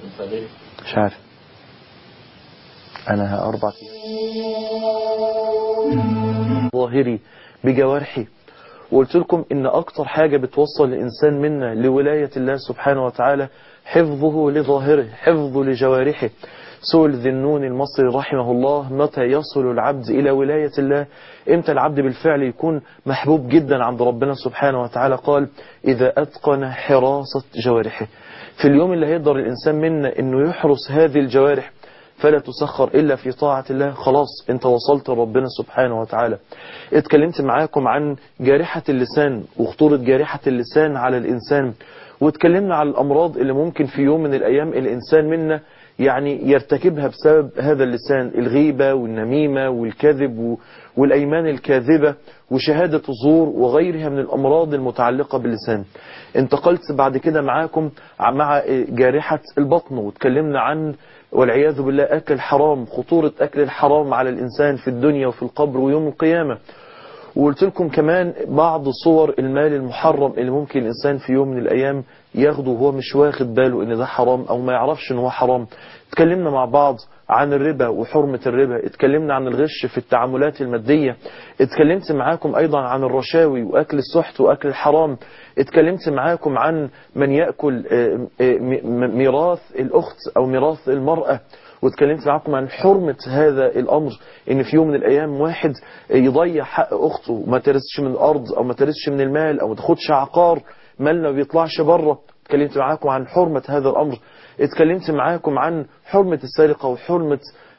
مش عارف، أنا 4 أيام ظاهري بجوارحي. وقلت لكم إن أكتر حاجة بتوصل الإنسان منا لولاية الله سبحانه وتعالى حفظه لظاهره، حفظه لجوارحه. سئل ذي النون المصري رحمه الله: متى يصل العبد إلى ولاية الله؟ إمتى العبد بالفعل يكون محبوب جدا عند ربنا سبحانه وتعالى؟ قال: إذا أتقن حراسة جوارحه. في اليوم اللي هيقدر الإنسان منا إنه يحرس هذه الجوارح فلا تسخر إلا في طاعة الله، خلاص انت وصلت لربنا سبحانه وتعالى. اتكلمت معاكم عن جارحة اللسان وخطورة جارحة اللسان على الإنسان، واتكلمنا عن الأمراض اللي ممكن في يوم من الأيام الإنسان منا يعني يرتكبها بسبب هذا اللسان: الغيبة والنميمة والكذب والأيمان الكاذبة وشهادة الزور وغيرها من الأمراض المتعلقة باللسان. انتقلت بعد كده معاكم مع جارحة البطن، واتكلمنا عن والعياذ بالله أكل الحرام، خطورة أكل الحرام على الإنسان في الدنيا وفي القبر ويوم القيامة. وقلت لكم كمان بعض صور المال المحرم اللي ممكن الإنسان في يوم من الأيام ياخده وهو مش واخد باله إن ده حرام أو ما يعرفش إن هو حرام. اتكلمنا مع بعض عن الربا وحرمة الربا، اتكلمنا عن الغش في التعاملات المادية، اتكلمت معاكم أيضا عن الرشاوي وأكل السحت وأكل الحرام، اتكلمت معاكم عن من يأكل ميراث الأخت أو ميراث المرأة، واتكلمت معاكم عن حرمة هذا الأمر، إن في يوم من الأيام واحد يضيع حق أخته، ما ترثش من الأرض أو ما ترثش من المال أو ما تاخدش عقار، مال ما بيطلعش بره. اتكلمت معاكم عن حرمة هذا الأمر، اتكلمت معاكم عن حرمة السرقة وحرمة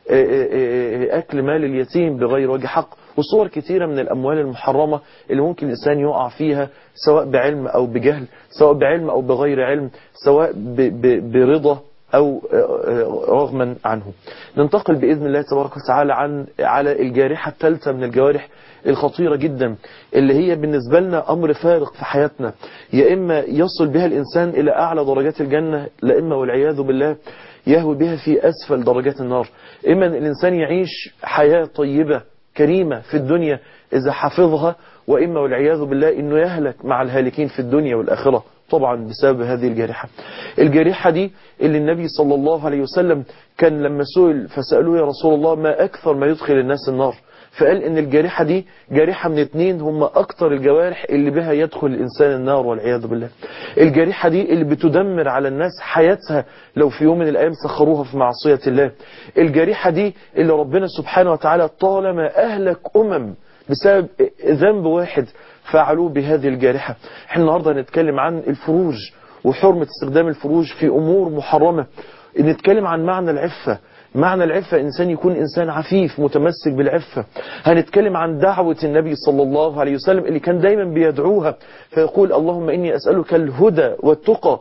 أكل مال اليتيم بغير وجه حق، وصور كثيرة من الأموال المحرمة اللي ممكن الإنسان يقع فيها سواء بعلم أو بجهل، سواء بعلم أو بغير علم، سواء برضا أو رغما عنه. ننتقل بإذن الله تبارك وتعالى على الجارحة الثالثة من الجوارح الخطيرة جدا اللي هي بالنسبة لنا أمر فارق في حياتنا، يا إما يصل بها الإنسان إلى أعلى درجات الجنة، لا إما والعياذ بالله يهوي بها في أسفل درجات النار. إما أن الإنسان يعيش حياة طيبة كريمة في الدنيا إذا حفظها، وإما والعياذ بالله إنه يهلك مع الهالكين في الدنيا والآخرة طبعا بسبب هذه الجارحة. الجارحة دي اللي النبي صلى الله عليه وسلم كان لما سئل فسألوه: يا رسول الله ما أكثر ما يدخل الناس النار؟ فقال إن الجارحة دي جارحة من 2 هم أكثر الجوارح اللي بها يدخل الإنسان النار والعياذ بالله. الجارحة دي اللي بتدمر على الناس حياتها لو في يوم من الأيام سخروها في معصية الله. الجارحة دي اللي ربنا سبحانه وتعالى طالما أهلك بسبب ذنب واحد فعلوه بهذه الجارحة. احنا النهاردة هنتكلم عن الفروج وحرمة استخدام الفروج في أمور محرمة. نتكلم عن معنى العفة. معنى العفة إنسان يكون إنسان عفيف متمسك بالعفة. هنتكلم عن دعوة النبي صلى الله عليه وسلم اللي كان دايما بيدعوها فيقول: اللهم إني أسألك الهدى والتقى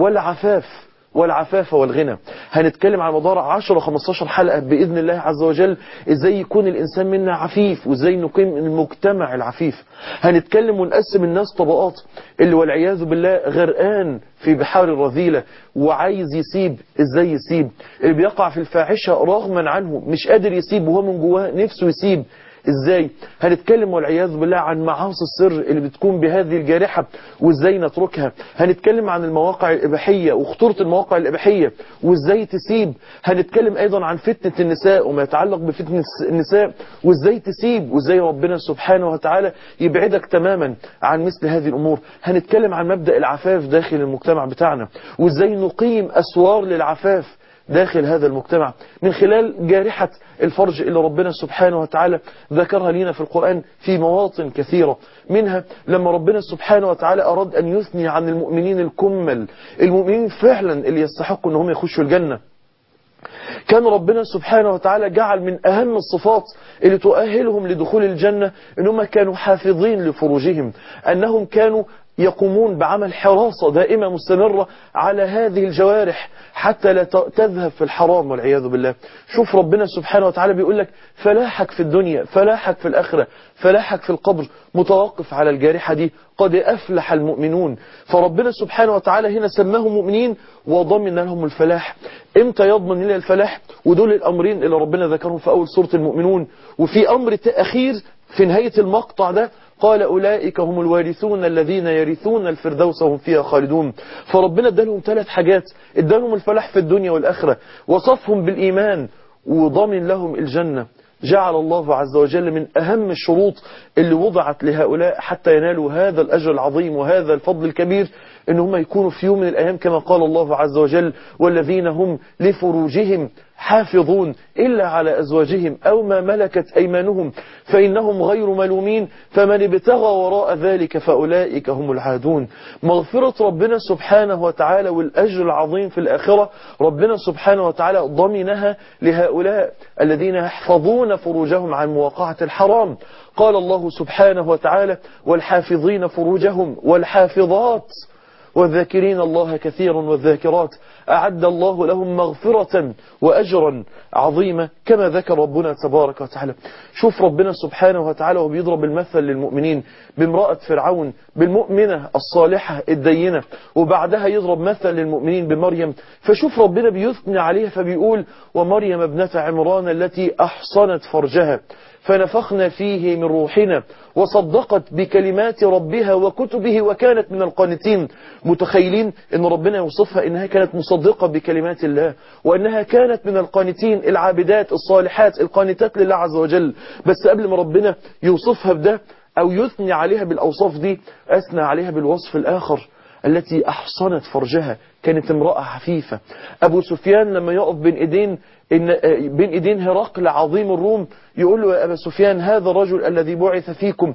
والعفاف والغنى. هنتكلم على مدار 10-15 حلقة بإذن الله عز وجل إزاي يكون الإنسان منا عفيف وإزاي نقيم المجتمع العفيف. هنتكلم ونقسم الناس طبقات، اللي والعياذ بالله غرقان في بحار الرذيلة وعايز يسيب إزاي يسيب، اللي بيقع في الفاحشة رغما عنه مش قادر يسيب وهو من جواه نفسه يسيب ازاي. هنتكلم والعياذ بالله عن معاصي السر اللي بتكون بهذه الجارحة وازاي نتركها. هنتكلم عن المواقع الإباحية وخطورة المواقع الإباحية وازاي تسيب. هنتكلم ايضا عن فتنة النساء وما يتعلق بفتنة النساء وازاي تسيب وازاي ربنا سبحانه وتعالى يبعدك تماما عن مثل هذه الامور. هنتكلم عن مبدأ العفاف داخل المجتمع بتاعنا وازاي نقيم اسوار للعفاف داخل هذا المجتمع من خلال جارحة الفرج اللي ربنا سبحانه وتعالى ذكرها لنا في القرآن في مواطن كثيرة، منها لما ربنا سبحانه وتعالى أراد أن يثني عن المؤمنين الكمل، المؤمنين فعلا اللي يستحقوا أنهم يخشوا الجنة. كان ربنا سبحانه وتعالى جعل من أهم الصفات اللي تؤهلهم لدخول الجنة أنهم كانوا حافظين لفروجهم، أنهم كانوا يقومون بعمل حراسة دائمة مستمرة على هذه الجوارح حتى لا تذهب في الحرام والعياذ بالله. شوف ربنا سبحانه وتعالى بيقول لك فلاحك في الدنيا، فلاحك في الآخرة، فلاحك في القبر متوقف على الجارحة دي. قد أفلح المؤمنون. فربنا سبحانه وتعالى هنا سماهم مؤمنين وضمن لهم الفلاح. امتى يضمن لنا الفلاح؟ ودول الأمرين اللي ربنا ذكرهم في أول سورة المؤمنون. وفي أمر أخير في نهاية المقطع ده قال أولئك هم الوارثون الذين يرثون الفردوس وهم فيها خالدون. فربنا ادالهم 3 حاجات، ادالهم الفلاح في الدنيا والآخرة، وصفهم بالإيمان، وضمن لهم الجنة. جعل الله عز وجل من أهم الشروط اللي وضعت لهؤلاء حتى ينالوا هذا الأجر العظيم وهذا الفضل الكبير إن هم يكونوا في يوم من الأيام كما قال الله عز وجل: والذين هم لفروجهم حافظون إلا على أزواجهم أو ما ملكت أيمانهم فإنهم غير ملومين فمن ابتغى وراء ذلك فأولئك هم العادون. مغفرة ربنا سبحانه وتعالى والأجر العظيم في الآخرة ربنا سبحانه وتعالى ضمنها لهؤلاء الذين يحفظون فروجهم عن مواقعة الحرام. قال الله سبحانه وتعالى: والحافظين فروجهم والحافظات والذاكرين الله كثيرا والذاكرات أعد الله لهم مغفرة وأجرا عظيما كما ذكر ربنا تبارك وتعالى. شوف ربنا سبحانه وتعالى وبيضرب المثل للمؤمنين بامرأة فرعون بالمؤمنة الصالحة الدينة، وبعدها يضرب مثل للمؤمنين بمريم. فشوف ربنا بيثني عليها فبيقول: ومريم ابنة عمران التي أحصنت فرجها فنفخنا فيه من روحنا وصدقت بكلمات ربها وكتبه وكانت من القانتين. متخيلين ان ربنا يوصفها انها كانت مصدقة بكلمات الله وانها كانت من القانتين العابدات الصالحات القانتات لله عز وجل. بس قبل ما ربنا يوصفها بده او يثني عليها بالاوصاف دي اثنى عليها بالوصف الاخر: التي أحصنت فرجها، كانت امرأة عفيفة. أبو سفيان لما يقف بين إيدين هرقل عظيم الروم يقول له: يا أبا سفيان هذا الرجل الذي بعث فيكم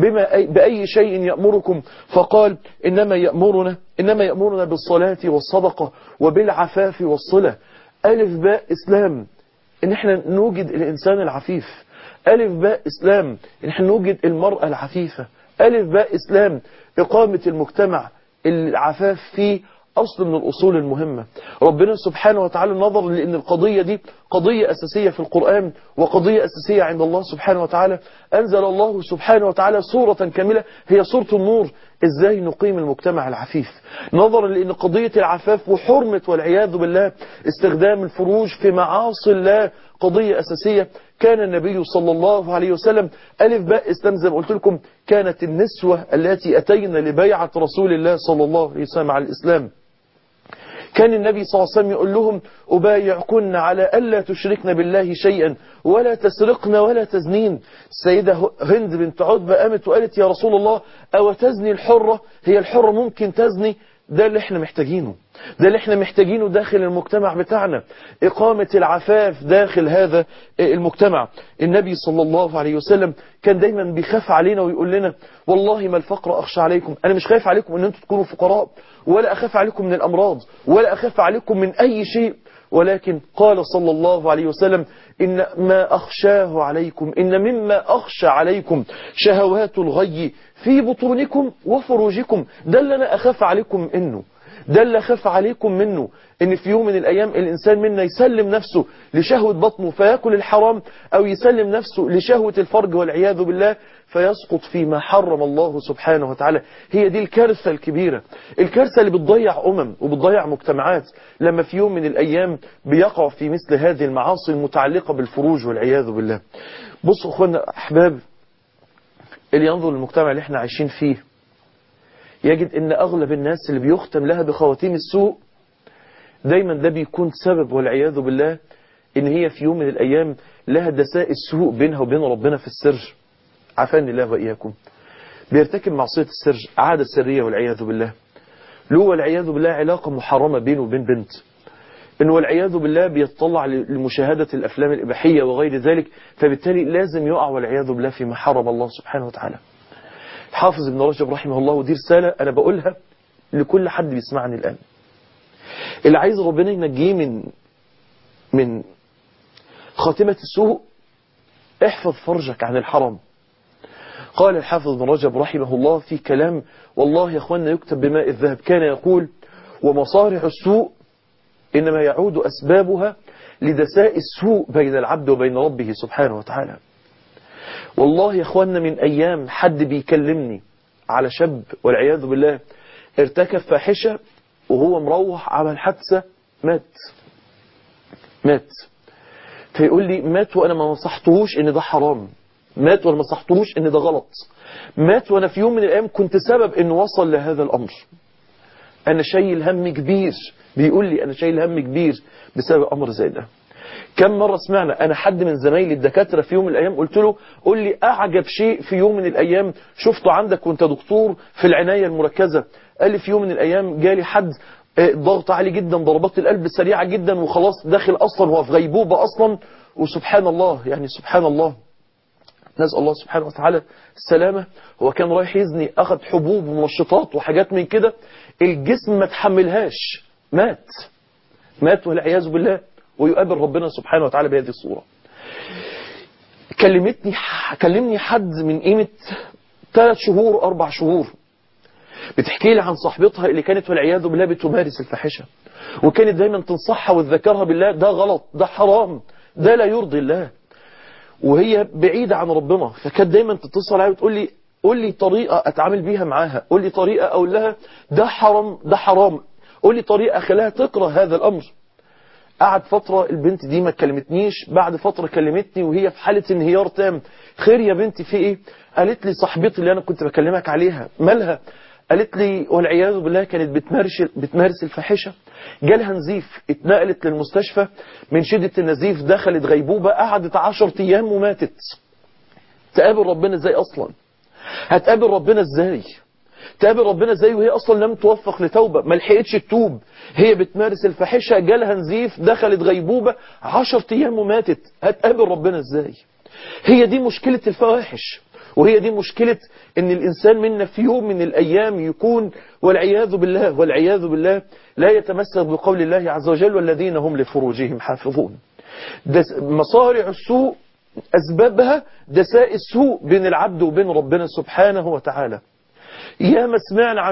بأي شيء يأمركم؟ فقال: إنما يأمرنا بالصلاة والصدقة وبالعفاف والصلة. ألف باء إسلام إن احنا نوجد الإنسان العفيف، ألف باء إسلام إن احنا نوجد المرأة العفيفة، ألف باء إسلام إقامة المجتمع العفاف فيه أصل من الأصول المهمة. ربنا سبحانه وتعالى نظر لأن القضية دي قضية أساسية في القرآن وقضية أساسية عند الله سبحانه وتعالى. أنزل الله سبحانه وتعالى سورة كاملة هي سورة النور، إزاي نقيم المجتمع العفيف. نظرا لأن قضية العفاف وحرمة والعياذ بالله استخدام الفروج في معاصي الله قضية أساسية. كان النبي صلى الله عليه وسلم ألف باء إسلام زي ما قلت لكم كانت النسوة التي أتينا لبيعة رسول الله صلى الله عليه وسلم على الإسلام. كان النبي صلى الله عليه وسلم يقول لهم: أبايعكن على ألا تشركن بالله شيئا ولا تسرقن ولا تزنين. السيدة هند بنت عتبة قامت وقالت: يا رسول الله أو تزني الحرة؟ هي الحرة ممكن تزني؟ ده اللي احنا محتاجينه، ده اللي احنا محتاجينه داخل المجتمع بتاعنا، إقامة العفاف داخل هذا المجتمع. النبي صلى الله عليه وسلم كان دايما بيخاف علينا ويقول لنا: والله ما الفقر أخشى عليكم، أنا مش خايف عليكم أن أنتم تكونوا فقراء، ولا أخاف عليكم من الأمراض، ولا أخاف عليكم من أي شيء، ولكن قال صلى الله عليه وسلم: إن ما أخشاه عليكم، إن مما أخشى عليكم شهوات الغي في بطونكم وفروجكم. ده اللي أنا أخاف عليكم منه، ده اللي أخاف عليكم منه، إن في يوم من الأيام الإنسان منا يسلم نفسه لشهوة بطنه فيأكل الحرام، أو يسلم نفسه لشهوة الفرج والعياذ بالله فيسقط فيما حرم الله سبحانه وتعالى. هي دي الكارثة الكبيرة، الكارثة اللي بتضيع وبتضيع مجتمعات لما في يوم من الأيام بيقع في مثل هذه المعاصي المتعلقة بالفروج والعياذ بالله. بصوا أخوانا أحباب، اللي ينظر للمجتمع اللي احنا عايشين فيه يجد ان اغلب الناس اللي بيختم لها بخواتيم السوء دايما ده بيكون سبب والعياذ بالله ان هي في يوم من الايام لها دساء السوء بينها وبين ربنا في السر. عافاني الله واياكم. بيرتكب معصية السر، عادة سرية والعياذ بالله، له والعياذ بالله علاقة محرمة بينه وبين بنت، انه والعياذ بالله بيتطلع لمشاهدة الافلام الاباحية وغير ذلك، فبالتالي لازم يقع والعياذ بالله فيما حرم الله سبحانه وتعالى. حافظ ابن رجب رحمه الله، ودي رسالة أنا بقولها لكل حد بيسمعني الآن، اللي عايز ربنا ينجيه من خاتمة السوء، احفظ فرجك عن الحرام. قال الحافظ ابن رجب رحمه الله في كلام والله يا أخوانا يكتب بماء الذهب، كان يقول: ومصارع السوء إنما يعود أسبابها لدساء السوء بين العبد وبين ربه سبحانه وتعالى. والله يا أخوانا من أيام حد بيكلمني على شاب والعياذ بالله ارتكب فاحشة وهو مروح عمل حادثة مات. فيقول لي: مات وأنا ما نصحتهوش إن ده حرام، مات وأنا ما صحتلوش إن ده غلط، مات وأنا في يوم من الأيام كنت سبب إنه وصل لهذا الأمر. أنا شايل هم كبير، بيقول لي أنا شايل هم كبير بسبب أمر زي ده. كم مرة سمعنا، أنا حد من زمايلي الدكاترة في يوم من الأيام قلت له قل لي أعجب شيء في يوم من الأيام شفته عندك وانت دكتور في العناية المركزة. قال لي في يوم من الأيام جالي حد ضغط عالي جدا، ضربات القلب سريعة جدا، وخلاص داخل أصلا هو في غيبوبة أصلا، وسبحان الله يعني سبحان الله نسأل الله سبحانه وتعالى السلامة. هو كان رايح يزني، أخذ حبوب ومنشطات وحاجات من كده، الجسم ما تحملهاش، مات والعياذ بالله، ويقابل ربنا سبحانه وتعالى بهذه الصورة. كلمني حد من قيمة 3 شهور 4 شهور بتحكي لي عن صاحبتها اللي كانت والعياذ بالله بتمارس الفاحشة، وكانت دايما تنصحها وتذكرها بالله، ده غلط، ده حرام، ده لا يرضي الله، وهي بعيدة عن ربنا. فكانت دايما تتصل عليها وتقول لي قول لي طريقة أتعامل بيها معاها، قول لي طريقة أقول لها ده حرام ده حرام، قول لي طريقة أخليها تكره هذا الأمر. قعد فترة البنت دي ما كلمتنيش، بعد فترة كلمتني وهي في حالة انهيار تام. خير يا بنتي في ايه؟ قالت لي صاحبتي اللي انا كنت بكلمك عليها مالها؟ قالت لي والعياذ بالله كانت بتمارس الفاحشة، جالها نزيف، اتنقلت للمستشفى من شدة النزيف، دخلت غيبوبة، قعدت 10 أيام وماتت. تقابل ربنا ازاي اصلا؟ هتقابل ربنا ازاي؟ تقابل ربنا ازاي وهي اصلا لم توفق لتوبة، ما لحقتش تتوب، هي بتمارس الفاحشة، جالها نزيف، دخلت غيبوبة 10 أيام وماتت. هتقابل ربنا ازاي؟ هي دي مشكلة الفواحش، وهي دي مشكلة ان الانسان منا في يوم من الايام يكون والعياذ بالله لا يتمسك بقول الله عز وجل والذين هم لفروجهم حافظون. مصارع السوء اسبابها دساء السوء بين العبد وبين ربنا سبحانه وتعالى. يا ما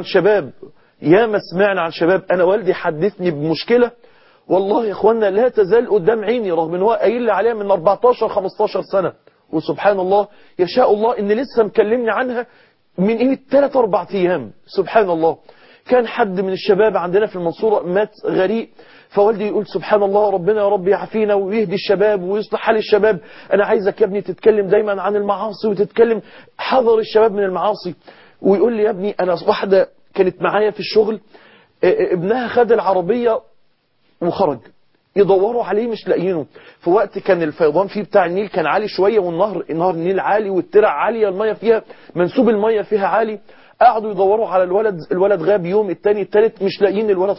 سمعنا عن شباب، انا والدي حدثني بمشكلة والله يا اخوانا لا تزال قدام عيني، رغم ان هو قايل لي عليها من 14-15 سنة، وسبحان الله يشاء الله ان لسه مكلمني عنها من قيمة 3-4 ايام. سبحان الله، كان حد من الشباب عندنا في المنصورة مات غريق، فوالدي يقول سبحان الله ربنا يا رب يعافينا ويهدي الشباب ويصلح حال الشباب، انا عايزك يا ابني تتكلم دايما عن المعاصي وتتكلم حذر الشباب من المعاصي. ويقول لي يا ابني انا واحدة كانت معايا في الشغل، ابنها خد العربية وخرج، يدوروا عليه مش لاقيينه. في وقت كان الفيضان فيه بتاع النيل كان عالي شوية، والنهر النيل عالي والترع عالية، المية فيها منسوب المية فيها عالي. قعدوا يدوروا على الولد غاب يوم، التاني التالت، مش لاقيين الولد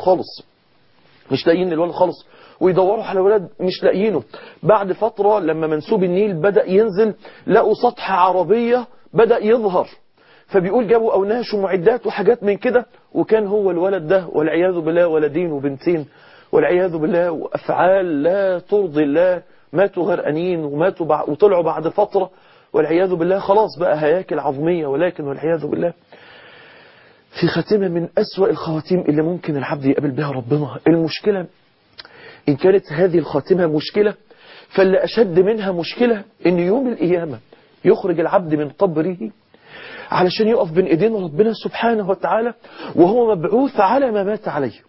خالص، ويدوروا على الولد مش لاقيينه. بعد فترة لما منسوب النيل بدأ ينزل لقوا سطح عربية بدأ يظهر، فبيقول جابوا أوناش ومعدات وحاجات من كده، وكان هو الولد ده والعياذ بالله ولدين وبنتين والعياذ بالله، وأفعال لا ترضي الله، ماتوا غرقانين وماتوا وطلعوا بعد فترة والعياذ بالله خلاص بقى هياكل عظمية، ولكن والعياذ بالله في خاتمة من أسوأ الخواتيم اللي ممكن العبد يقابل بها ربنا. المشكلة إن كانت هذه الخاتمة مشكلة، فاللي أشد منها مشكلة إن يوم القيامة يخرج العبد من قبره علشان يقف بين إيدين ربنا سبحانه وتعالى وهو مبعوث على ما مات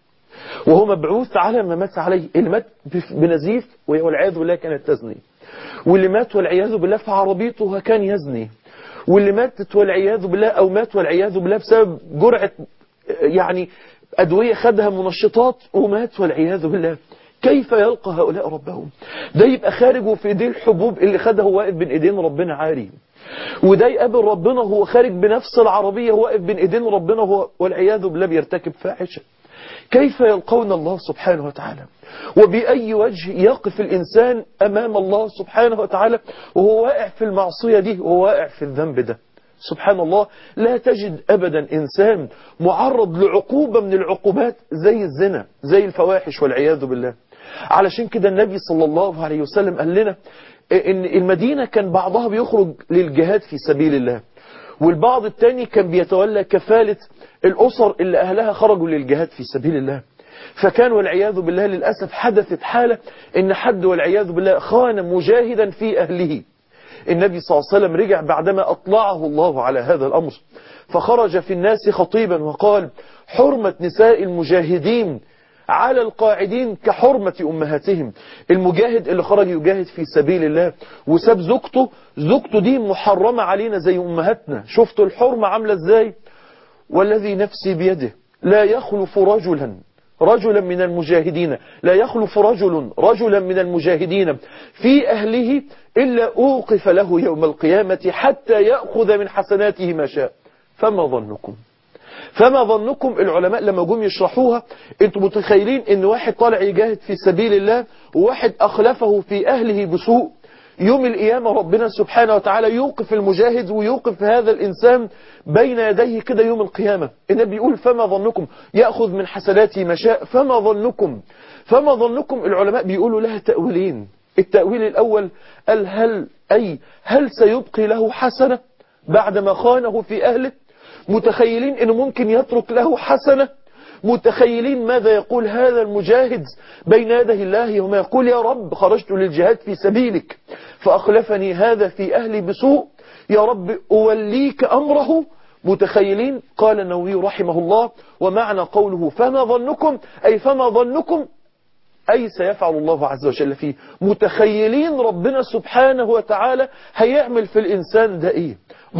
عليه. اللي مات بنزيف والعياذ بالله كانت تزني، واللي مات والعياذ بالله في عربيته وكان يزني، واللي ماتت والعياذ بالله أو مات والعياذ بالله بسبب جرعة يعني أدوية خدها منشطات ومات والعياذ بالله. كيف يلقى هؤلاء ربهم؟ ده يبقى خارج وفي ايديه الحبوب اللي خدها واقف بين ايدين ربنا عاري، وده يقابل ربنا هو خارج بنفس العربية واقف بين ايدين ربنا هو والعياذ بالله بيرتكب فاحشة. كيف يلقون الله سبحانه وتعالى؟ وبأي وجه يقف الإنسان أمام الله سبحانه وتعالى وهو واقع في المعصية دي وهو واقع في الذنب ده؟ سبحان الله، لا تجد أبدا إنسان معرض لعقوبة من العقوبات زي الزنا، زي الفواحش والعياذ بالله. علشان كده النبي صلى الله عليه وسلم قال لنا إن المدينة كان بعضها بيخرج للجهاد في سبيل الله، والبعض التاني كان بيتولى كفالة الأسر اللي أهلها خرجوا للجهاد في سبيل الله. فكان والعياذ بالله للأسف حدثت حالة إن حد والعياذ بالله خان مجاهدا في أهله. النبي صلى الله عليه وسلم رجع بعدما أطلعه الله على هذا الأمر، فخرج في الناس خطيبا وقال: حرمة نساء المجاهدين على القاعدين كحرمة أمهاتهم. المجاهد اللي خرج يجاهد في سبيل الله وساب زوجته دي محرمة علينا زي أمهاتنا. شفتوا الحرمة عاملة ازاي؟ والذي نفسي بيده لا يخلف رجلا من المجاهدين، لا يخلف رجلا من المجاهدين في أهله إلا أوقف له يوم القيامة حتى يأخذ من حسناته ما شاء. فما ظنكم العلماء لما جم يشرحوها، انتم متخيلين ان واحد طالع يجاهد في سبيل الله وواحد أخلفه في أهله بسوء، يوم القيامة ربنا سبحانه وتعالى يوقف المجاهد ويوقف هذا الإنسان بين يديه كده يوم القيامة. النبي يقول فما ظنكم يأخذ من حسناته ما شاء. فما ظنكم العلماء بيقولوا لها تأويلين. التأويل الأول قال هل سيبقي له حسنة بعدما خانه في أهله؟ متخيلين انه ممكن يترك له حسنة؟ متخيلين ماذا يقول هذا المجاهد بين يدي الله يوم يقول يا رب خرجت للجهاد في سبيلك فأخلفني هذا في أهلي بسوء، يا رب أوليك أمره. متخيلين؟ قال النووي رحمه الله ومعنى قوله فما ظنكم أي سيفعل الله عز وجل فيه. متخيلين ربنا سبحانه وتعالى هيعمل في الإنسان ده إيه؟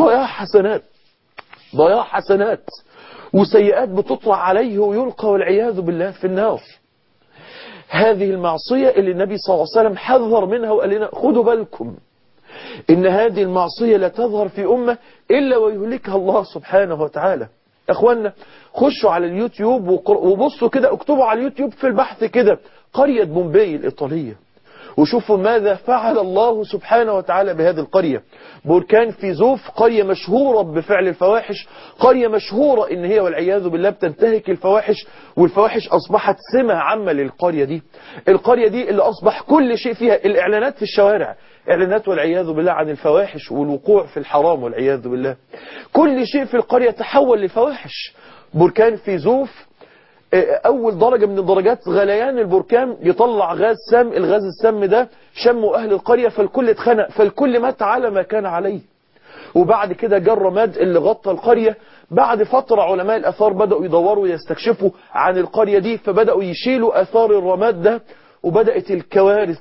ضياع حسنات وسيئات بتطلع عليه ويلقى والعياذ بالله في النار. هذه المعصية اللي النبي صلى الله عليه وسلم حذر منها وقال لنا خدوا بالكم إن هذه المعصية لا تظهر في أمة إلا ويهلكها الله سبحانه وتعالى. أخوانا خشوا على اليوتيوب وبصوا كده، اكتبوا على اليوتيوب في البحث كده قرية بومباي الإيطالية وشوفوا ماذا فعل الله سبحانه وتعالى بهذه القرية. بركان فيزوف قرية مشهورة بفعل الفواحش، قرية مشهورة إن هي والعياذ بالله بتنتهك الفواحش، والفواحش أصبحت سمة عامة للقرية دي. القرية دي اللي أصبح كل شيء فيها الإعلانات في الشوارع، إعلانات والعياذ بالله عن الفواحش والوقوع في الحرام والعياذ بالله. كل شيء في القرية تحول لفواحش. بركان فيزوف أول درجة من درجات غليان البركان يطلع غاز سام، الغاز السام ده شموا أهل القرية فالكل اتخنق، فالكل مات على ما كان عليه. وبعد كده جه الرماد اللي غطى القرية. بعد فترة علماء الآثار بدأوا يدوروا ويستكشفوا عن القرية دي، فبدأوا يشيلوا آثار الرماد ده وبدأت الكوارث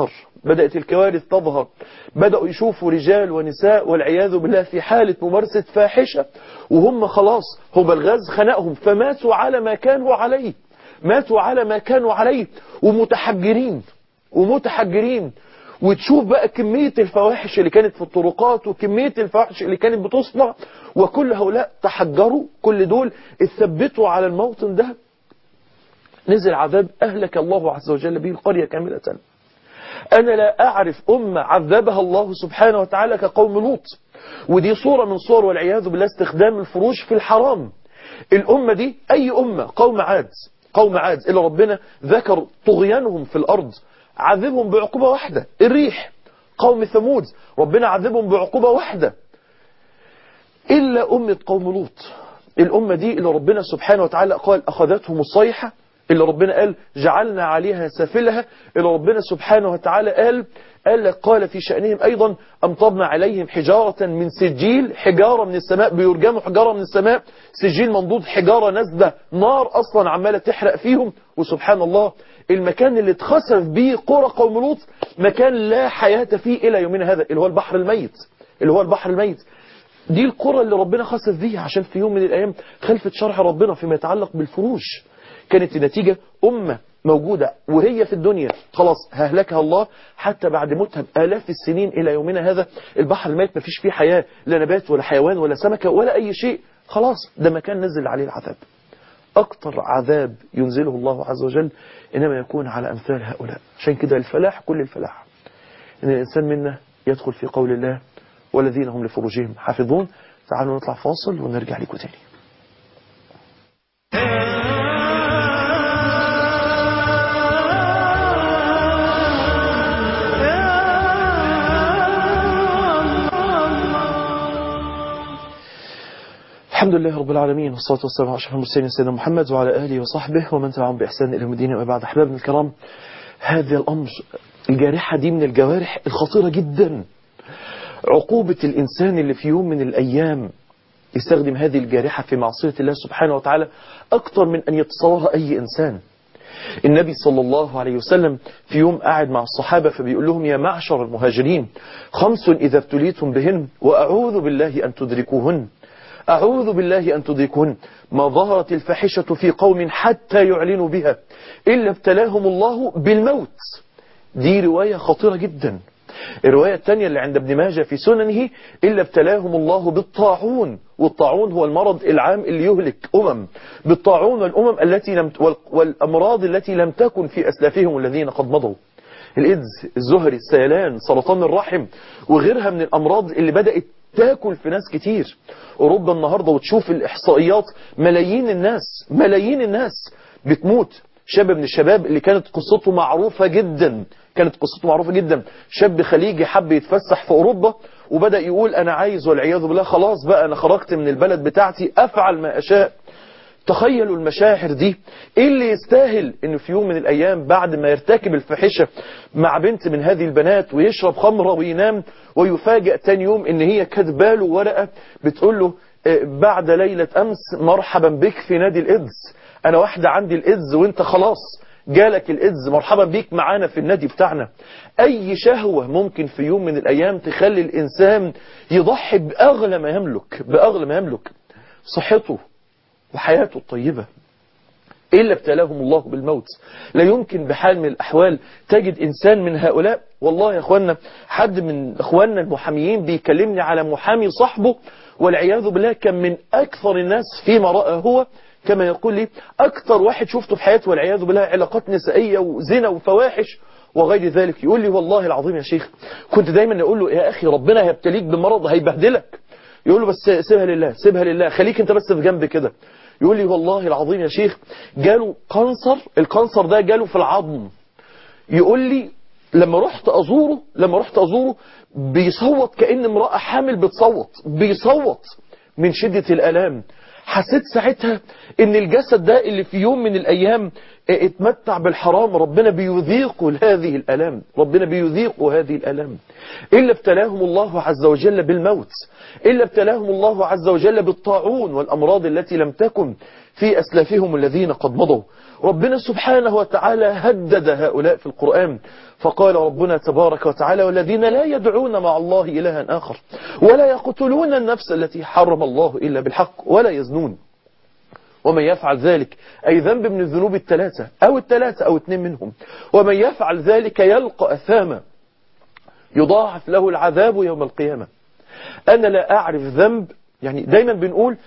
تظهر. بدأوا يشوفوا رجال ونساء والعياذ بالله في حالة ممارسة فاحشة وهم خلاص هم الغاز خنقهم فماتوا على ما كانوا عليه ومتحجرين. وتشوف بقى كمية الفواحش اللي كانت في الطرقات وكمية الفواحش اللي كانت بتصنع، وكل هؤلاء تحجروا، كل دول اتثبتوا على الموطن ده. نزل عذاب أهلك الله عز وجل به القرية كاملة. أنا لا أعرف أمة عذبها الله سبحانه وتعالى كقوم لوط، ودي صورة من صور والعياذ بالله استخدام الفروج في الحرام. الأمة دي أي أمة؟ قوم عاد اللي ربنا ذكر طغيانهم في الأرض عذبهم بعقوبة واحدة، الريح. قوم ثمود ربنا عذبهم بعقوبة واحدة. إلا أمة قوم لوط، الأمة دي اللي ربنا سبحانه وتعالى قال أخذتهم الصيحة، اللي ربنا قال جعلنا عليها سافلها، اللي ربنا سبحانه وتعالى قال في شأنهم أيضا أمطرنا عليهم حجارة من سجيل، حجارة من السماء، بيرجموا حجارة من السماء، سجيل منضود، حجارة نازلة، نار أصلا عمالة تحرق فيهم. وسبحان الله المكان اللي اتخسف به قرى قوم لوط مكان لا حياة فيه إلى يومنا هذا، اللي هو البحر الميت. دي القرى اللي ربنا خسف بيها عشان في يوم من الأيام خلفت شرع ربنا فيما يتعلق بالفروج. كانت النتيجة أمة موجودة وهي في الدنيا خلاص ههلكها الله حتى بعد موتها بآلاف السنين إلى يومنا هذا. البحر الميت ما فيش فيه حياة، لا نبات ولا حيوان ولا سمكة ولا أي شيء، خلاص ده مكان نزل عليه العذاب. أكتر عذاب ينزله الله عز وجل إنما يكون على أمثال هؤلاء. عشان كده الفلاح كل الفلاح إن الإنسان منا يدخل في قول الله والذين هم لفروجهم حافظون. تعالوا نطلع فاصل ونرجع لكم تاني. الحمد لله رب العالمين والصلاة والسلام على أشرف المرسلين سيدنا محمد وعلى آله وصحبه ومن تبعهم بإحسان إلى يوم الدين. وبعد أحبابنا الكرام، هذا الأمر الجارحة دي من الجوارح الخطيرة جدا. عقوبة الإنسان اللي في يوم من الأيام يستخدم هذه الجارحة في معصية الله سبحانه وتعالى أكثر من أن يتصورها أي إنسان. النبي صلى الله عليه وسلم في يوم قاعد مع الصحابة فبيقول لهم يا معشر المهاجرين 5 إذا ابتليتم بهن وأعوذ بالله أن تدركوهن أعوذ بالله أن تدركوهن ما ظهرت الفاحشة في قوم حتى يعلنوا بها إلا ابتلاهم الله بالموت. دي رواية خطيرة جدا. الرواية الثانية اللي عند ابن ماجه في سننه إلا ابتلاهم الله بالطاعون، والطاعون هو المرض العام اللي يهلك بالطاعون والأمراض التي لم تكن في أسلافهم الذين قد مضوا. الإيدز، الزهري، السيلان، سرطان الرحم وغيرها من الأمراض اللي بدأت تاكل في ناس كتير. أوروبا النهاردة وتشوف الإحصائيات ملايين الناس بتموت. شاب من الشباب اللي كانت قصته معروفة جدا، شاب خليجي حب يتفسح في أوروبا وبدأ يقول أنا عايز والعياذ بالله خلاص بقى أنا خرجت من البلد بتاعتي أفعل ما أشاء. تخيلوا المشاعر دي. إيه اللي يستاهل إنه في يوم من الأيام بعد ما يرتكب الفاحشة مع بنت من هذه البنات ويشرب خمرة وينام ويفاجأ تاني يوم إن هي كاتباله ورقة بتقول له بعد ليلة أمس مرحبا بك في نادي الإيدز، أنا واحدة عندي الإيدز وإنت خلاص جالك الإيدز، مرحبا بيك معانا في النادي بتاعنا. أي شهوة ممكن في يوم من الأيام تخلي الإنسان يضحي بأغلى ما يملك صحته وحياته الطيبة. إلا ابتلاهم الله بالموت. لا يمكن بحال من الأحوال تجد إنسان من هؤلاء. والله يا أخوانا حد من أخواننا المحاميين بيكلمني على محامي صاحبه والعياذ بالله كان من أكثر الناس فيما رأى هو كما يقول لي أكثر واحد شفته في حياته والعياذ بالله علاقات نسائية وزنا وفواحش وغير ذلك. يقول لي والله العظيم يا شيخ كنت دايما أقول له يا أخي ربنا هيبتليك بمرض هيبهدلك. يقول له بس سيبها لله خليك انت بس في جنب كده. يقول لي والله العظيم يا شيخ جاله كانسر، الكانسر ده جاله في العظم. يقول لي لما رحت أزوره بيصوت كأن امرأة حامل بيصوت من شدة الآلام. حسيت ساعتها ان الجسد ده اللي في يوم من الأيام اتمتع بالحرام ربنا بيذيقه هذه الآلام. إلا ابتلاهم الله عز وجل بالموت، إلا ابتلاهم الله عز وجل بالطاعون والأمراض التي لم تكن في أسلافهم الذين قد مضوا. ربنا سبحانه وتعالى هدد هؤلاء في القرآن فقال ربنا تبارك وتعالى والذين لا يدعون مع الله إلها آخر ولا يقتلون النفس التي حرم الله إلا بالحق ولا يزنون ومن يفعل ذلك أي ذنب من الذنوب الثلاثة أو 2 منهم ومن يفعل ذلك يلقى أثاما يضاعف له العذاب يوم القيامة. أنا لا أعرف ذنب، يعني دايما بنقول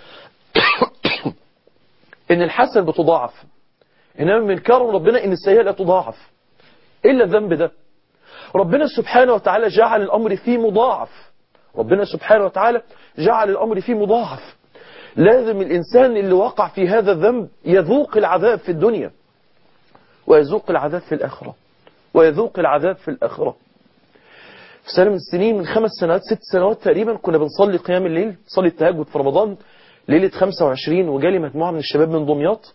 إن الحسن بتضاعف إنما من كرم ربنا إن السيئة لا تضاعف إلا الذنب ده. ربنا سبحانه وتعالى جعل الأمر فيه مضاعف. لازم الإنسان اللي وقع في هذا الذنب يذوق العذاب في الدنيا ويذوق العذاب في الآخرة. في سنة من السنين من 5 سنوات 6 سنوات تقريبا كنا بنصلي قيام الليل، صلي التهجد في رمضان ليلة 25 وجالي مجموعة من الشباب من دمياط.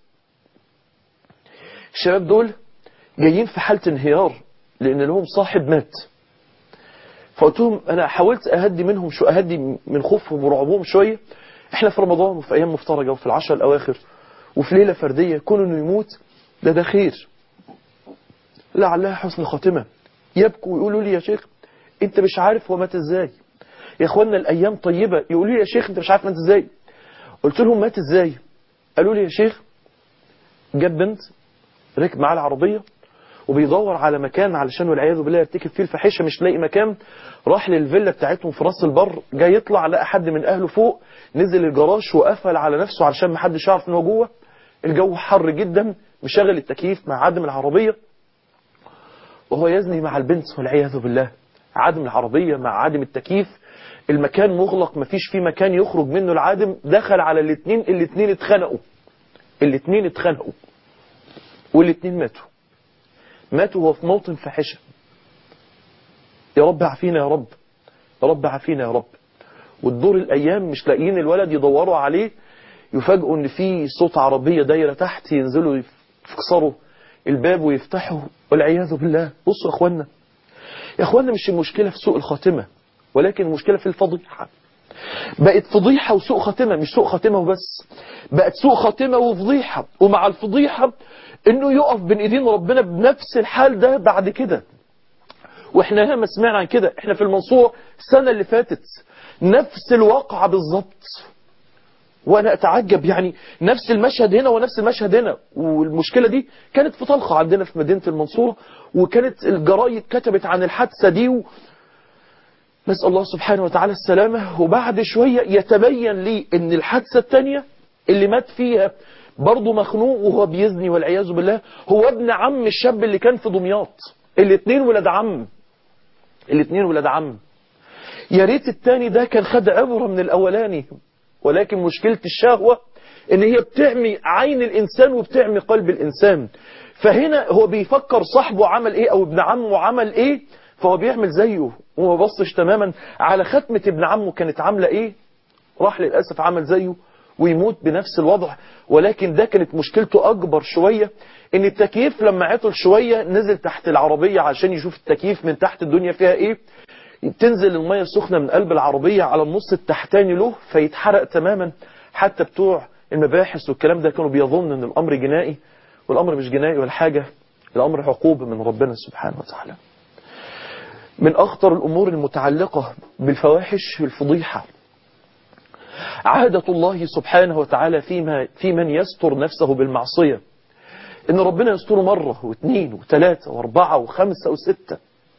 الشباب دول جايين في حالة انهيار لأن لهم صاحب مات. فقلت لهم أنا حاولت أهدي من خوفهم ورعبهم شوية. احنا في رمضان وفي أيام مفترجة وفي العشر الأواخر وفي ليلة فردية كون إنه يموت ده خير لعلها حسن خاتمة. يبكوا ويقولوا لي يا شيخ انت مش عارف هو مات ازاي. يا اخوانا الأيام طيبة. يقولوا لي يا شيخ انت مش عارف مات ازاي. قلت لهم مات ازاي. قالوا لي يا شيخ جاب بنت ركب معاه العربية وبيدور على مكان علشان والعياذ بالله يرتكب فيه الفاحشة مش لاقي مكان. راح للفيلا بتاعتهم في راس البر، جاي يطلع لقى حد من اهله فوق، نزل الجراج وقفل على نفسه علشان ما حدش يعرف ان هو جوه. الجو حر جدا، مشغل التكييف مع عادم العربية وهو يزني مع البنت والعياذ بالله. عادم العربية مع عادم التكييف، المكان مغلق مفيش فيه مكان يخرج منه العادم. دخل على الاثنين اتخنقوا والاثنين ماتوا وهو في موطن فاحشة. يا رب عافينا يا رب. والدور الأيام مش لاقيين الولد، يدوروا عليه يفاجئوا ان في صوت عربية دايرة تحت، ينزلوا يكسروا الباب ويفتحوا والعياذ بالله. بصوا يا اخوانا مش المشكلة في سوء الخاتمة ولكن المشكلة في الفضيحة. بقت فضيحة وسوء خاتمة، مش سوء خاتمة وبس، بقت سوء خاتمة وفضيحة، ومع الفضيحة انه يقف بين ايدين ربنا بنفس الحال ده بعد كده. واحنا ياما سمعنا عن كده، احنا في المنصورة السنة اللي فاتت نفس الواقعة بالظبط. وانا اتعجب يعني نفس المشهد هنا ونفس المشهد هنا. والمشكلة دي كانت في طلخة عندنا في مدينة المنصورة، وكانت الجرايد كتبت عن الحادثة دي نسأل الله سبحانه وتعالى السلامة. وبعد شوية يتبين لي ان الحادثة التانية اللي مات فيها برضه مخنوق وهو بيزني والعياذ بالله هو ابن عم الشاب اللي كان في دمياط. الاثنين ولاد عم، الاثنين ولاد عم. يا ريت التاني ده كان خد عبرة من الاولاني، ولكن مشكلة الشهوة ان هي بتعمي عين الانسان وبتعمي قلب الانسان. فهنا هو بيفكر صاحبه عمل ايه او ابن عمه عمل ايه، فهو بيعمل زيه وما بصش تماما على ختمة ابن عمه كانت عاملة ايه، راح للأسف عمل زيه ويموت بنفس الوضع. ولكن ده كانت مشكلته أكبر شوية، ان التكييف لما عطل شوية نزل تحت العربية عشان يشوف التكييف من تحت الدنيا فيها ايه، تنزل المية السخنة من قلب العربية على النص التحتاني له فيتحرق تماما. حتى بتوع المباحث والكلام ده كانوا بيظن ان الأمر جنائي، والأمر مش جنائي ولا حاجة، الأمر عقوبة من ربنا سبحانه وتعالى. من أخطر الأمور المتعلقة بالفواحش الفضيحة. عادة الله سبحانه وتعالى في من يستر نفسه بالمعصية، إن ربنا يستره مرة واثنين وثلاثة واربعة وخمسة وستة،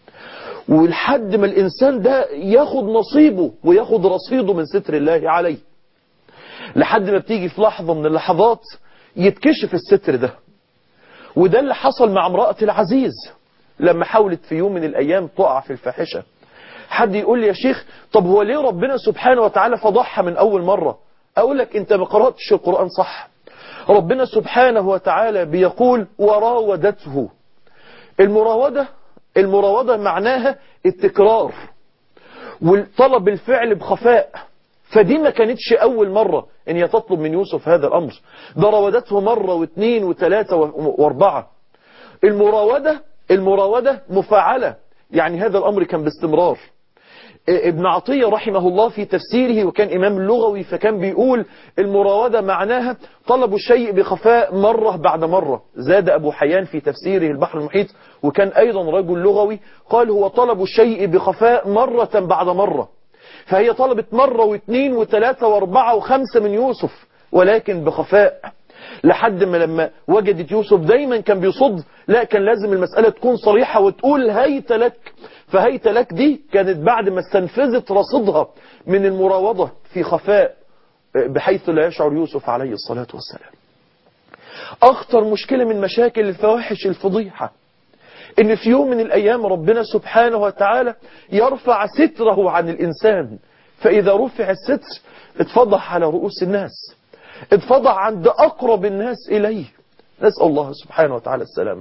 ولحد ما الإنسان ده ياخد نصيبه وياخد رصيده من ستر الله عليه، لحد ما بتيجي في لحظة من اللحظات يتكشف الستر ده. وده اللي حصل مع امرأة العزيز لما حاولت في يوم من الأيام تقع في الفاحشة. حد يقول لي يا شيخ طب هو ليه ربنا سبحانه وتعالى فضحها من أول مرة؟ أقول لك أنت ما قرأتش القرآن صح. ربنا سبحانه وتعالى بيقول وراودته. المراودة معناها التكرار وطلب الفعل بخفاء، فدي ما كانتش أول مرة إن هي تطلب من يوسف هذا الأمر، ده راودته مرة واثنين وثلاثة واربعة. المراودة مفاعلة، يعني هذا الأمر كان باستمرار. ابن عطية رحمه الله في تفسيره وكان إمام لغوي فكان بيقول المراودة معناها طلب الشيء بخفاء مرة بعد مرة. زاد أبو حيان في تفسيره البحر المحيط وكان أيضا رجل لغوي قال هو طلب الشيء بخفاء مرة بعد مرة. فهي طلبت مرة واثنين وثلاثة واربعة وخمسة من يوسف ولكن بخفاء، لحد ما لما وجدت يوسف دايما كان بيصد، لا كان لازم المسألة تكون صريحة وتقول هيت لك. فهيت لك دي كانت بعد ما استنفذت رصيدها من المراوضة في خفاء بحيث لا يشعر يوسف عليه الصلاة والسلام. أخطر مشكلة من مشاكل الفواحش الفضيحة إن في يوم من الأيام ربنا سبحانه وتعالى يرفع ستره عن الإنسان، فإذا رفع الستر اتفضح على رؤوس الناس، اتفضح عند أقرب الناس إليه. نسأل الله سبحانه وتعالى السلامة.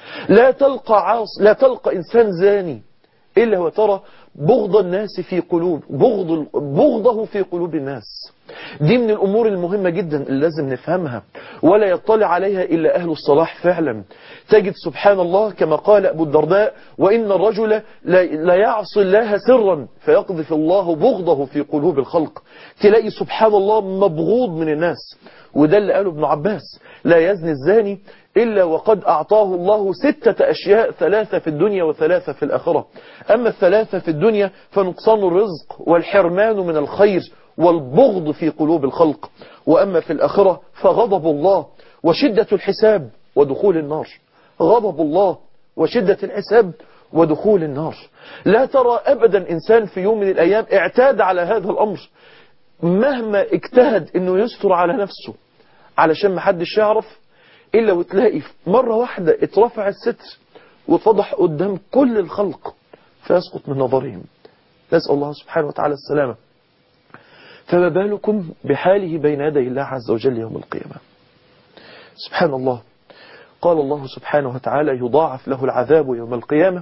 لا تلقى إنسان زاني إلا وترى بغض الناس في قلوب بغضه في قلوب الناس. دي من الأمور المهمة جدا اللي لازم نفهمها ولا يطلع عليها إلا أهل الصلاح فعلا. تجد سبحان الله كما قال أبو الدرداء وإن الرجل لا يعصي الله سرا فيقذف الله بغضه في قلوب الخلق. تلاقي سبحان الله مبغوض من الناس. وده اللي قاله ابن عباس لا يزني الزاني إلا وقد أعطاه الله 6 أشياء، 3 في الدنيا و3 في الآخرة. أما 3 في الدنيا فنقصان الرزق والحرمان من الخير والبغض في قلوب الخلق، وأما في الآخرة فغضب الله وشدة الحساب ودخول النار. غضب الله وشدة الحساب ودخول النار. لا ترى أبدا إنسان في يوم من الأيام اعتاد على هذا الأمر مهما اجتهد أنه يستر على نفسه علشان محدش يعرف، إلا وتلاقي مرة واحدة اترفع الستر واتفضح قدام كل الخلق فيسقط من نظرهم. نسأل الله سبحانه وتعالى السلامة. فما بالكم بحاله بين يدي الله عز وجل يوم القيامة. سبحان الله. قال الله سبحانه وتعالى يضاعف له العذاب يوم القيامة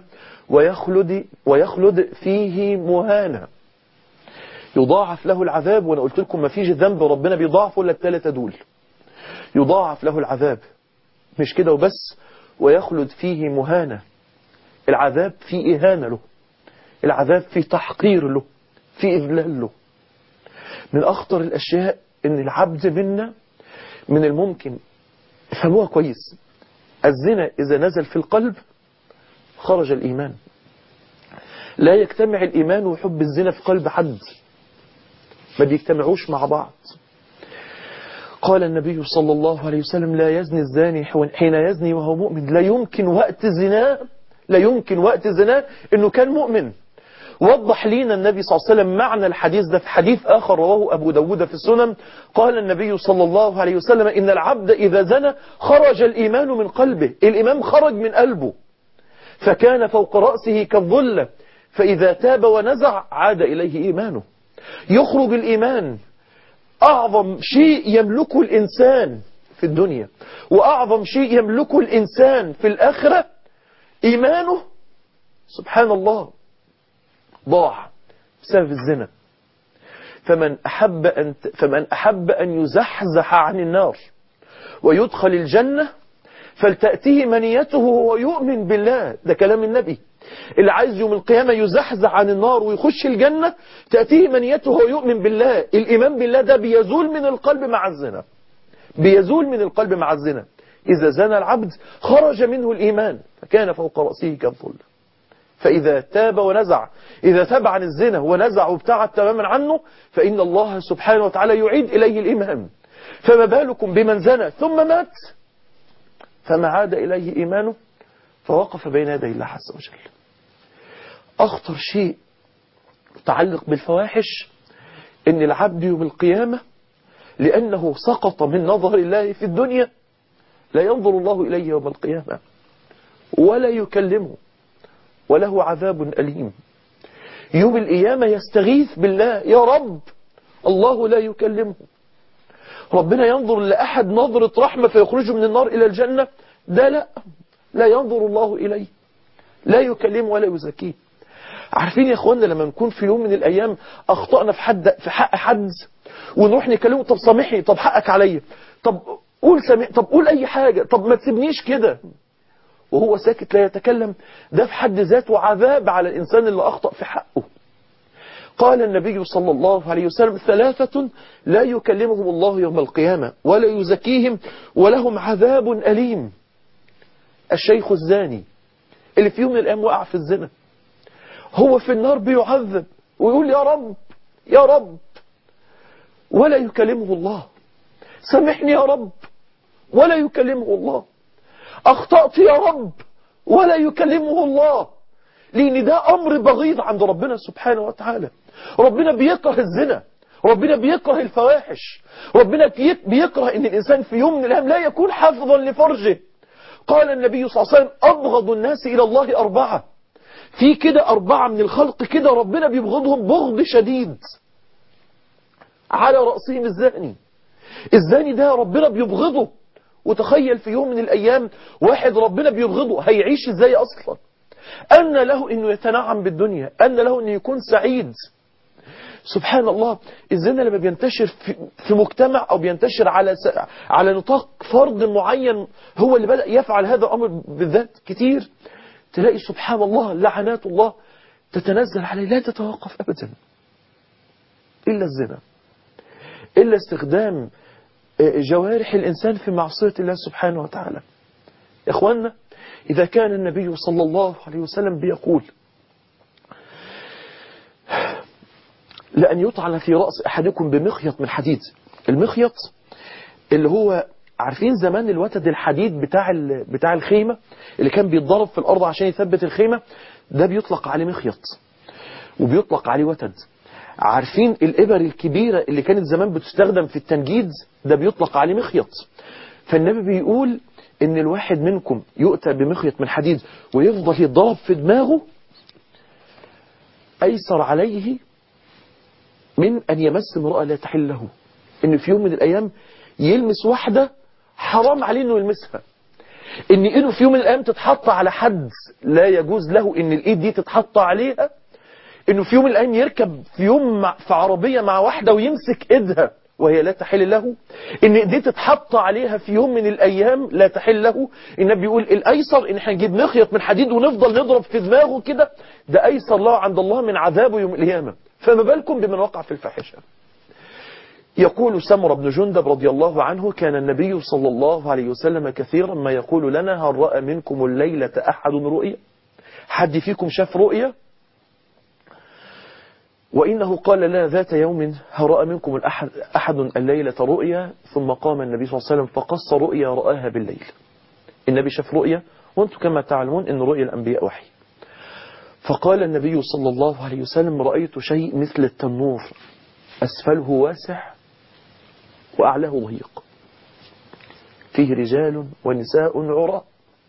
ويخلد فيه مهانا. يضاعف له العذاب، وأنا قلت لكم ما فيش ذنب ربنا بيضاعفه إلا ال3 دول. يضاعف له العذاب مش كده وبس، ويخلد فيه مهانة. العذاب فيه إهانة له، العذاب فيه تحقير له، فيه إذلال له. من أخطر الأشياء إن العبد منا من الممكن فهموها كويس، الزنا إذا نزل في القلب خرج الإيمان. لا يجتمع الإيمان وحب الزنا في قلب حد، ما بيجتمعوش مع بعض. قال النبي صلى الله عليه وسلم لا يزني الزاني حين يزني وهو مؤمن. لا يمكن وقت زناه إنه كان مؤمن. وضح لنا النبي صلى الله عليه وسلم معنى الحديث ده في حديث آخر رواه أبو داود في السنن. قال النبي صلى الله عليه وسلم إن العبد إذا زنى خرج الإيمان من قلبه، الإيمان خرج من قلبه فكان فوق رأسه كالظلة، فإذا تاب ونزع عاد إليه إيمانه. يخرج الإيمان، أعظم شيء يملكه الإنسان في الدنيا وأعظم شيء يملكه الإنسان في الآخرة إيمانه. سبحان الله ضاع بسبب الزنا. فمن أحب أن يزحزح عن النار ويدخل الجنة فلتأتيه منيته وهو يؤمن بالله. ده كلام النبي. اللي عايز يوم القيامة يزحزح عن النار ويخش الجنة تأتيه منيته وهو يؤمن بالله. الإيمان بالله ده بيزول من القلب مع الزنا، بيزول من القلب مع الزنا. إذا زنى العبد خرج منه الإيمان فكان فوق رأسه كالظلة، فإذا تاب ونزع، إذا تاب عن الزنا ونزع وابتعد تماما عنه فإن الله سبحانه وتعالى يعيد إليه الإيمان. فما بالكم بمن زنى ثم مات فما عاد إليه إيمانه فوقف بين يدي الله عز وجل. أخطر شيء متعلق بالفواحش إن العبد يوم القيامة لأنه سقط من نظر الله في الدنيا لا ينظر الله إليه يوم القيامة ولا يكلمه وله عذاب أليم. يوم القيامة يستغيث بالله يا رب، الله لا يكلمه. ربنا ينظر لأحد نظرة رحمة فيخرجه من النار إلى الجنة، ده لا ينظر الله إليه، لا يكلمه ولا يزكيه. عارفين يا اخوانا لما نكون في يوم من الأيام أخطأنا في حق حد ونروح نكلمه، طب سامحني، طب حقك عليا، طب قول طب قول أي حاجة، طب ما تسيبنيش كده، وهو ساكت لا يتكلم، ده في حد ذاته عذاب على الإنسان اللي أخطأ في حقه. قال النبي صلى الله عليه وسلم 3 لا يكلمهم الله يوم القيامة ولا يزكيهم ولهم عذاب أليم. الشيخ الزاني اللي في يوم من الأيام وقع في الزنا، هو في النار بيعذب ويقول يا رب يا رب ولا يكلمه الله، سامحني يا رب ولا يكلمه الله، أخطأت يا رب ولا يكلمه الله، لأن ده أمر بغيض عند ربنا سبحانه وتعالى. ربنا بيكره الزنا، ربنا بيكره الفواحش، ربنا بيكره أن الإنسان في يوم من الأيام لا يكون حافظا لفرجه. قال النبي صلى الله عليه وسلم أبغض الناس إلى الله 4، في كده 4 من الخلق كده ربنا بيبغضهم بغض شديد، على رأسهم الزاني. الزاني ده ربنا بيبغضه، وتخيل في يوم من الأيام واحد ربنا بيبغضه هيعيش ازاي أصلا؟ أن له أنه يتنعم بالدنيا، أن له أنه يكون سعيد. سبحان الله. الزنا لما بينتشر في مجتمع أو بينتشر على نطاق فرد معين هو اللي بدأ يفعل هذا الأمر بالذات كتير، تلاقي سبحان الله لعنات الله تتنزل عليه لا تتوقف أبدا. إلا الزنا، إلا استخدام جوارح الإنسان في معصية الله سبحانه وتعالى. يا إخواننا، إذا كان النبي صلى الله عليه وسلم بيقول لأن يطعن في رأس أحدكم بمخيط من حديد، المخيط اللي هو عارفين زمان الوتد الحديد بتاع الخيمة اللي كان بيتضرب في الأرض عشان يثبت الخيمة، ده بيطلق عليه مخيط وبيطلق عليه وتد. عارفين الإبر الكبيرة اللي كانت زمان بتستخدم في التنجيد، ده بيطلق عليه مخيط. فالنبي بيقول إن الواحد منكم يؤتى بمخيط من حديد ويفضل يضرب في دماغه أيسر عليه من أن يمس امرأة لا تحل له. إن في يوم من الأيام يلمس واحدة حرام عليه إنه يلمسها، إن إيده في يوم من الأيام تتحط على حد لا يجوز له إن الإيد دي تتحط عليها، إنه في يوم من الأيام يركب في عربية مع واحدة ويمسك إيدها وهي لا تحل له، إن إيديه تتحط عليها في يوم من الأيام لا تحل له. النبي بيقول الأيسر إن احنا نجيب مخيط من حديد ونفضل نضرب في دماغه كده، ده أيسر له عند الله من عذابه يوم القيامة. فما بالكم بمن وقع في الفاحشة. يقول سمر بن جندب رضي الله عنه: كان النبي صلى الله عليه وسلم كثيرا ما يقول لنا: هل رأى منكم الليلة أحد رؤيا؟ حد فيكم شاف رؤيا؟ وإنه قال لنا ذات يوم: هل رأى منكم أحد الليلة رؤيا؟ ثم قام النبي صلى الله عليه وسلم فقص رؤيا رآها بالليل. النبي شاف رؤيا، وأنتم كما تعلمون أن رؤيا الأنبياء وحي. فقال النبي صلى الله عليه وسلم: رأيت شيء مثل التنور، أسفله واسع وأعلاه ضيق، فيه رجال ونساء عراة،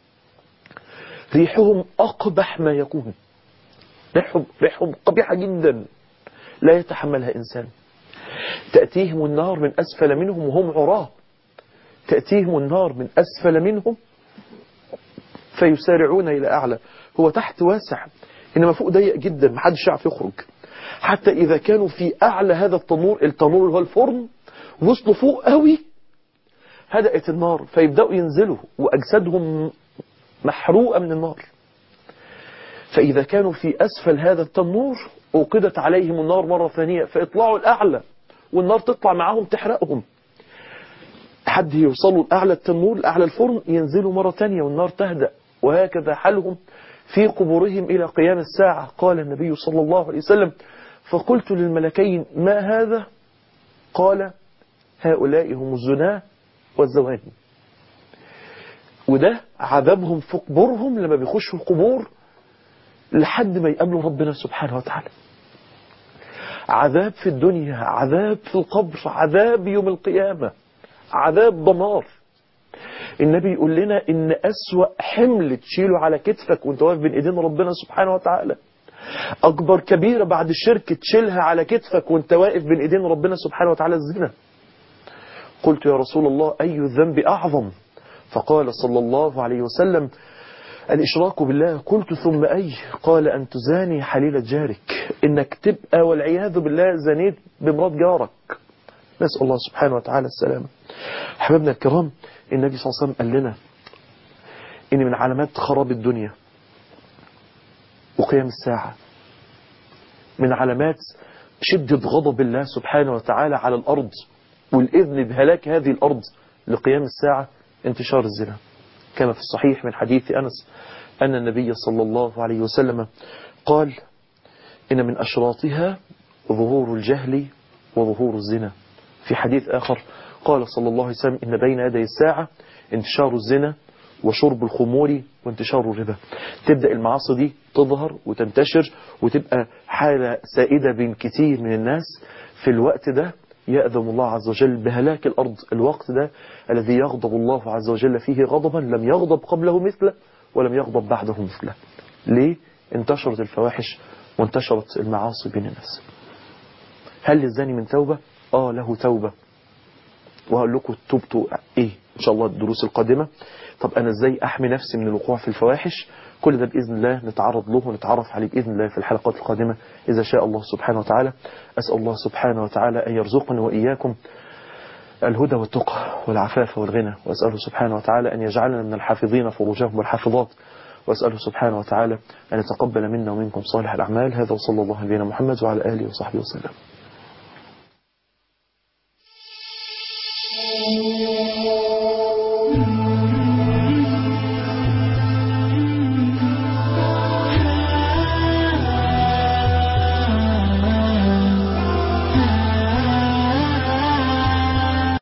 ريحهم أقبح ما يكون، ريحهم قبيحة جدا لا يتحملها إنسان. تأتيهم النار من أسفل منهم وهم عراة، تأتيهم النار من أسفل منهم فيسارعون إلى أعلى. هو تحت واسع إنما فوق ضيق جدا، محدش يعرف يخرج. حتى إذا كانوا في أعلى هذا التنور اللي هو الفرن، وصلوا فوق قوي، هدأت النار فيبدأوا ينزلوا وأجسادهم محروقة من النار. فإذا كانوا في أسفل هذا التنور أوقدت عليهم النار مرة ثانية فيطلعوا الأعلى، والنار تطلع معهم تحرقهم. حد يوصلوا الأعلى التنور الأعلى الفرن، ينزلوا مرة ثانية والنار تهدأ، وهكذا حالهم في قبورهم إلى قيام الساعة. قال النبي صلى الله عليه وسلم: فقلت للملكين: ما هذا؟ قال: هؤلاء هم الزنا والزواني. وده عذابهم في قبورهم لما بيخشوا القبور لحد ما يقابلوا ربنا سبحانه وتعالى. عذاب في الدنيا، عذاب في القبر، عذاب يوم القيامة، عذاب دمار. النبي يقول لنا إن أسوأ حمل تشيله على كتفك وانت واقف بين ايدين ربنا سبحانه وتعالى، أكبر كبيرة بعد الشرك تشيلها على كتفك وانت واقف بين ايدين ربنا سبحانه وتعالى، الزنا. قلت: يا رسول الله، أي الذنب أعظم؟ فقال صلى الله عليه وسلم: الإشراك بالله. قلت: ثم أي؟ قال: أن تزاني حليلة جارك، إنك تبقى والعياذ بالله زنيت بمرات جارك. نسأل الله سبحانه وتعالى السلامة. أحبابنا الكرام، النبي صلى الله عليه وسلم قال لنا إن من علامات خراب الدنيا وقيام الساعة، من علامات شدة غضب الله سبحانه وتعالى على الأرض والإذن بهلاك هذه الأرض لقيام الساعة، انتشار الزنا. كما في الصحيح من حديث أنس أن النبي صلى الله عليه وسلم قال: إن من أشراطها ظهور الجهل وظهور الزنا. في حديث آخر قال صلى الله عليه وسلم: إن بين يدي الساعة انتشار الزنا وشرب الخمور وانتشار الربا. تبدأ المعاصي دي تظهر وتنتشر وتبقى حالة سائدة بين كتير من الناس. في الوقت ده يأذن الله عز وجل بهلاك الأرض. الوقت ده الذي يغضب الله عز وجل فيه غضبا لم يغضب قبله مثله ولم يغضب بعده مثله. ليه؟ انتشرت الفواحش وانتشرت المعاصي بين الناس. هل للزاني من توبة؟ له توبة، وهقول لكم توبته ايه ان شاء الله الدروس القادمة. طب انا ازاي احمي نفسي من الوقوع في الفواحش؟ كل ده بإذن الله نتعرض له ونتعرف عليه بإذن الله في الحلقات القادمة إذا شاء الله سبحانه وتعالى. أسأل الله سبحانه وتعالى أن يرزقني وإياكم الهدى والتقى والعفاف والغنى، وأسأله سبحانه وتعالى أن يجعلنا من الحافظين فروجهم والحافظات، وأسأله سبحانه وتعالى أن يتقبل منا ومنكم صالح الأعمال. هذا وصلى الله على نبينا محمد وعلى آله وصحبه وسلم.